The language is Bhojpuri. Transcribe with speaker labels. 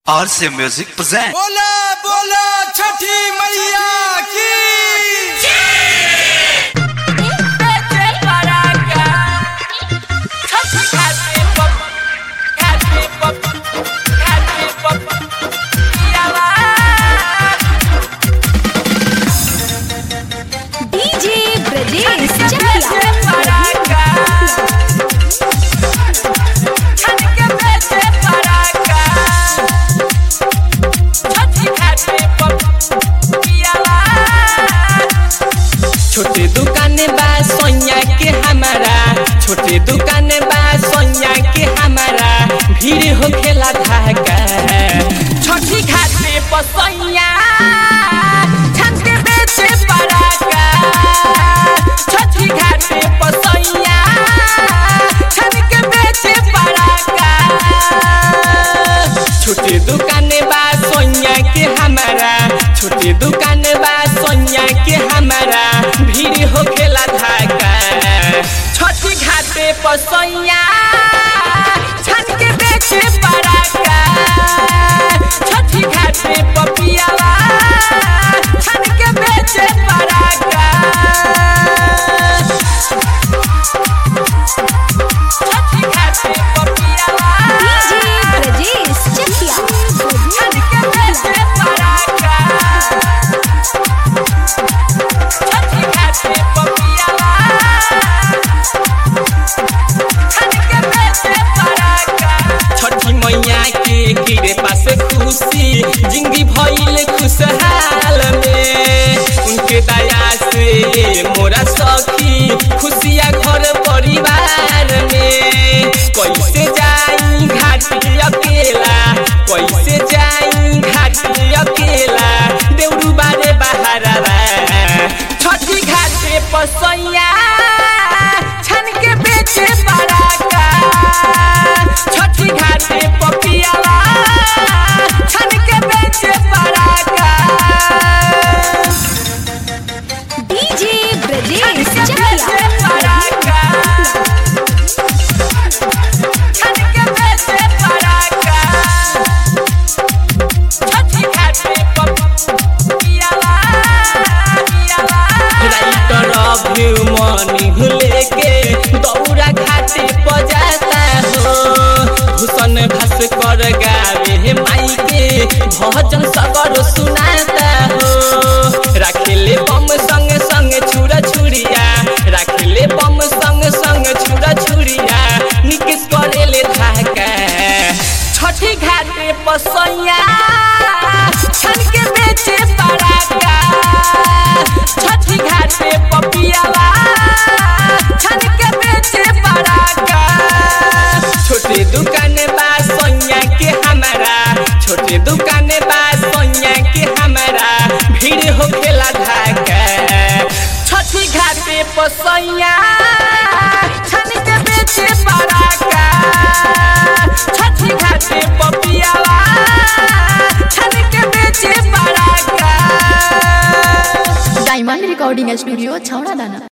Speaker 1: RC Music present।
Speaker 2: बोला बोला छठी मैया की
Speaker 3: डीजे ब्रजेश
Speaker 4: छोटे दुकान बा सोनिया के हमारा, छोटे दुकान बा सोनिया के हमारा, भीड़ हो खेला धाका छठी घाटे पर सोनिया छन के बेचे पराका, छठी घाटे पर सोनिया छन के बेचे पराका। छोटे दुकान बा सोनिया के हमारा, छोटे दुकान बा सोनिया के हमारा, भीड़ हो खेला धाका छठी घाटे पर सोनिया छन के बेचे पराका, छठी घाटे पर पियावा छन के बेचे पराका, छठी घाटे पर पियावा
Speaker 3: डीजे ब्रजेश चकिया
Speaker 4: छन के बेचे पराका, छठी घाटे पर पियावा छन के बेचे पराका। छठी मैया के गिरे पास खुशी जिंदगी भइल खुशहाल में, उनके दया से मोरा सखी खुशियाँ घर परिवार में। कैसे जाई घाटी अकेला, कैसे जाई घाटी अकेला, देउरू बारे बहारा छठी घाटे पर सोनिया छन के बेचे पराका, छठी घाटे पर पियावा छन के बेचे पराका।
Speaker 3: डीजे ब्रजेश
Speaker 4: छन के
Speaker 3: चकिया
Speaker 4: बेचे पराका, छन के बेचे पराका, छठी घाटे पर पियावा पियावा। राइटर अभी मनी भूले के दौरा घाटे पर जाता हो, भूषण भास्कर गावे माई के भजन सगर सुनाता हो। राखेले बम संग संग छुरा छुरिया, राखेले बम संग संग छुरा छुरिया, निकेश करेले धाका छठी घाटे पर सोनिया छन के बेचे पराका, छठी घाटे पर पियावा छन के बेचे पराका। छोटे दुकान बा सोनिया के हमारा, छोटे दुकान बा सोनिया के हमारा, भीड़ हो खेला धाका छठी घाटे पर सोनिया छन के बेचे पराका, छठी घाटे पर पियावा छन के बेचे पराका।
Speaker 3: डायमंड रिकॉर्डिंग स्टूडियो छौड़ा दाना।